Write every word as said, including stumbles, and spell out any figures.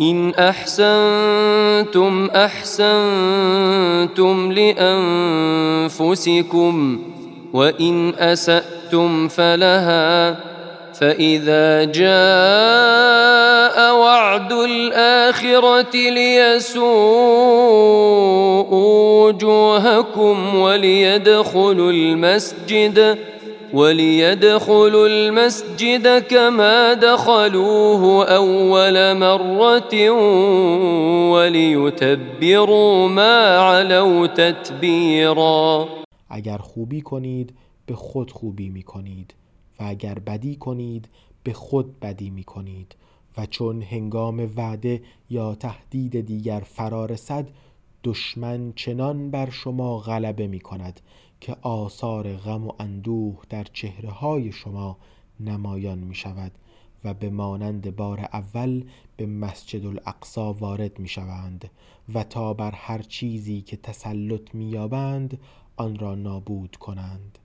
إن أحسنتم أحسنتم لأنفسكم وإن أسأتم فلها فإذا جاء وعد الآخرة ليسوءوا وجوهكم وليدخلوا المسجد وليدخلوا المسجد كما دخلوه أول مرة وليتبروا ما علوا تتبیرا. اگر خوبی کنید به خود خوبی می کنید و اگر بدی کنید به خود بدی می کنید و چون هنگام وعده یا تهدید دیگر فرا رسد دشمن چنان بر شما غلبه می کند که آثار غم و اندوه در چهره های شما نمایان می شود و به مانند بار اول به مسجد الاقصی وارد می شوند و تا بر هر چیزی که تسلط می یابند آن را نابود کنند.